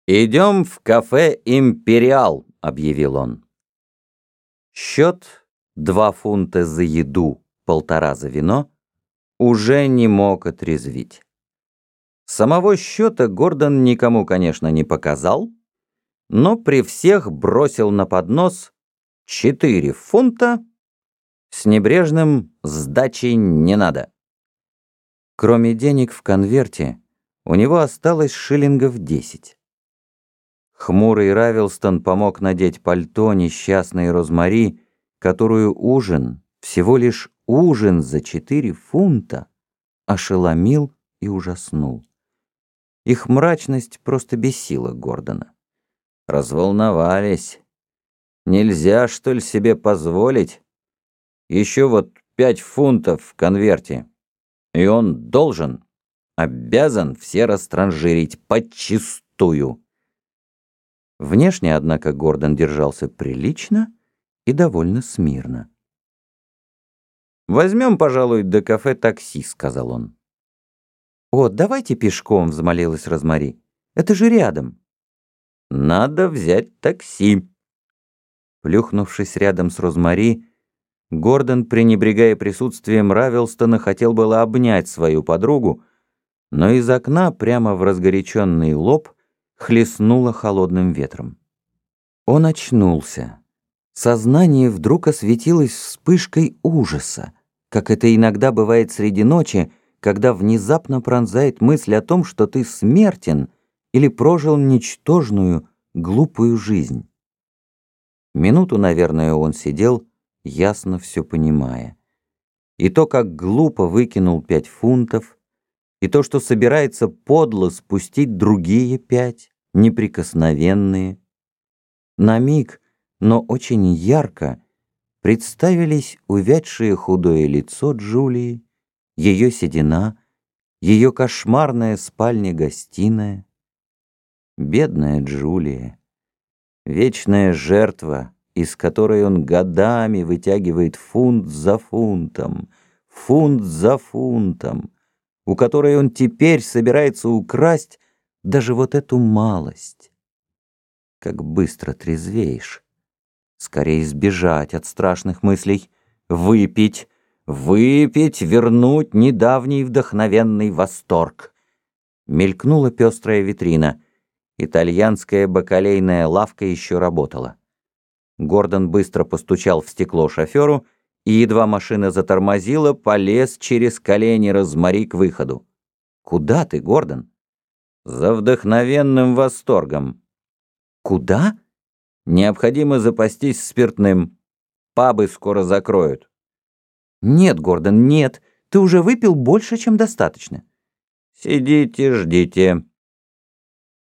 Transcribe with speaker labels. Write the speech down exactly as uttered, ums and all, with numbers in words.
Speaker 1: «Идем в кафе «Империал», — объявил он. Счет два фунта за еду, полтора за вино уже не мог отрезвить. Самого счета Гордон никому, конечно, не показал, но при всех бросил на поднос четыре фунта с небрежным «сдачи не надо». Кроме денег в конверте, у него осталось шиллингов десять. Хмурый Равилстон помог надеть пальто несчастной Розмари, которую ужин, всего лишь ужин за четыре фунта, ошеломил и ужаснул. Их мрачность просто бесила Гордона. Разволновались. Нельзя, что ли, себе позволить? Еще вот пять фунтов в конверте. И он должен, обязан все растранжирить подчистую. Внешне, однако, Гордон держался прилично и довольно смирно. «Возьмем, пожалуй, до кафе такси», — сказал он. «О, давайте пешком», — взмолилась Розмари. «Это же рядом». «Надо взять такси». Плюхнувшись рядом с Розмари, Гордон, пренебрегая присутствием Равилстона, хотел было обнять свою подругу, но из окна прямо в разгоряченный лоб хлестнуло холодным ветром. Он очнулся. Сознание вдруг осветилось вспышкой ужаса, как это иногда бывает среди ночи, когда внезапно пронзает мысль о том, что ты смертен или прожил ничтожную, глупую жизнь. Минуту, наверное, он сидел, ясно все понимая. И то, как глупо выкинул пять фунтов, и то, что собирается подло спустить другие пять, неприкосновенные. На миг, но очень ярко, представились увядшее худое лицо Джулии, ее седина, ее кошмарная спальня-гостиная. Бедная Джулия, вечная жертва, из которой он годами вытягивает фунт за фунтом, фунт за фунтом, у которой он теперь собирается украсть даже вот эту малость. Как быстро трезвеешь. Скорее сбежать от страшных мыслей. Выпить, выпить, вернуть недавний вдохновенный восторг. Мелькнула пестрая витрина. Итальянская бакалейная лавка еще работала. Гордон быстро постучал в стекло шоферу, и едва машина затормозила, полез через колени Розмари к выходу. «Куда ты, Гордон?» «За вдохновенным восторгом». «Куда?» «Необходимо запастись спиртным. Пабы скоро закроют». «Нет, Гордон, нет. Ты уже выпил больше, чем достаточно». «Сидите, ждите.